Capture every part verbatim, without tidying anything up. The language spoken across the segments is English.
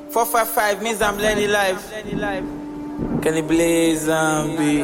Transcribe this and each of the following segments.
four five five means I'm learning life. Kenny Blaze Zombie.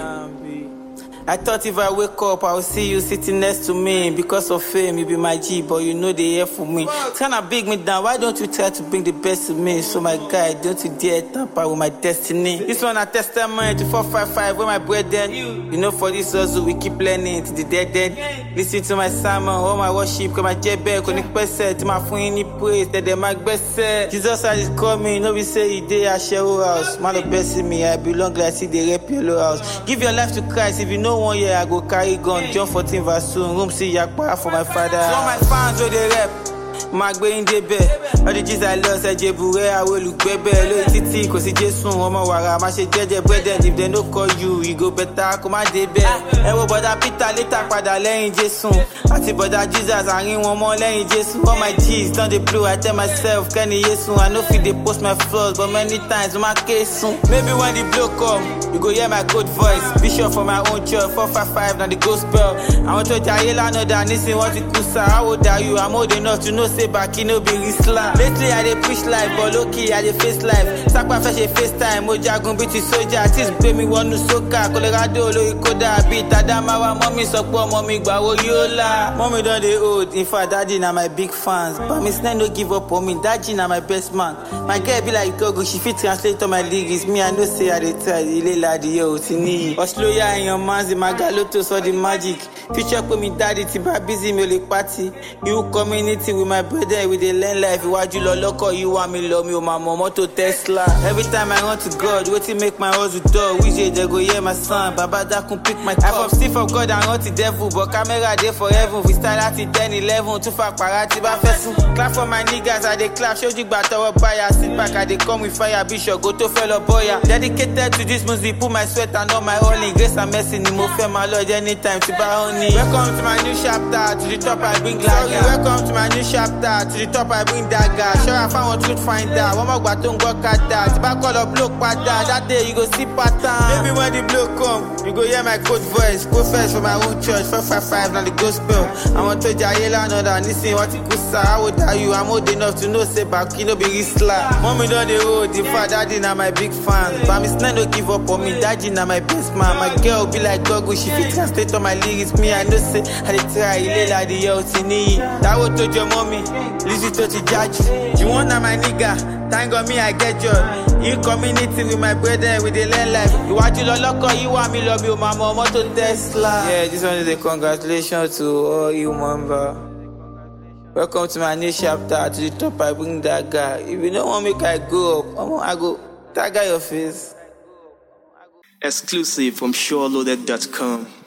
I thought if I wake up, I will see you sitting next to me. Because of fame, you be my G, but you know they here for me. It's kinda big me down, why don't you try to bring the best to me? So my guy, don't you dare tamper with my destiny. This one a testament to four five five, where my brethren. You know for this hustle, we keep learning to the dead dead. Listen to my sermon, all my worship, cause my jebe, connect person, to my phone, praise, that they my best say. Jesus is coming, no we say he day at Shero house. Man of best in me, I belong like see the rep yellow house. Give your life to Christ, if you know one year I go carry gun. John fourteen verse two, room see yakpa for my father. So all my fans where they rap, Magbe in the bed. All the G's I lost, I jebure, I will look baby. Low titi, cause it's just soon, Oma Wara, Mashe Jeje bread. If they no call you, you go better, come on, they bed. Ewo brother Peter, later, Pada, Len Jason. Ati brother Jesus, I ring one more Len Jason. All my G's, don't they blue, I tell myself, Kenny Yesun. I know if they post my flaws, but many times, my case soon. Maybe when the blow come, you go hear my good voice. Bishop for my own church, four five five, now the gospel. I want to tell you, I know that this is what it could say. How old are you? I'm old enough to know, say back, you know, be Islam. Lately, I dey preach life, but low-key, I dey face life. Sacrifice a FaceTime, Moja gun beat soldier. Artist pay me one no soca, Colorado, Loikoda, beat Adamawa, mommy, support, mommy, Gbawo, Yola. Mommy done the old, in fact, daddy na my big fans. But Miss Nine no give up on me, daddy na my best man. My girl be like Gogo, she fit translate all my lyrics. Me, I know say I dey try, Ile Ladi, yo, Tini. Osloya in your man's, my galoto, saw the magic. Future put me daddy, Tiba busy, me like party. You community with my brother, with the land life. Why you loco, you want me love me, oh my mama to Tesla. Every time I run to God, wait to make my hustle door. We say they go hear my son, Baba that can pick my cup. I from still for God and not the devil, but camera there for heaven. We start at ten, eleven, too far parati ba fesu. Clap for my niggas, I they clap, show you battle buyer. Sit back, I they come with fire, bishop, go to fellow boya. Dedicated to this music, put my sweat and all my only grace and mercy. Nimo fair my Lord anytime to buy only. Welcome to my new chapter, to the top I bring Sorry, welcome to my new chapter, to the top I bring dagger. Sure I found what you'd find out. One more baton go cut that. If I call a bloke pada, that day you go see pattern. Maybe when the bloke come, you go hear my code voice. Go first for my own church, four five five, now the gospel. I want to Jayela, know that listen what you could say. How old are you? I'm old enough to know say back, you know be Isla. Mommy done the road, the father, daddy na my big fan. But Miss Nine no give up on me, daddy na my best man. My girl be like Gogo, she fit translate all my lyrics. Me, I know say, I dey try, Ile Ladi, yo, Tini. That would told your mommy, listen to the judge. You want na my nigga, thank God me, I get you. You community with my brother, with the land life. You want you loco, you want me love you, my mama to Tesla. Yeah, this one is a congratulations to all you member. Welcome to my new chapter, to the top I bring that guy. If you don't want me, I go up, I go tag your face. Exclusive from Sure Loaded dot com.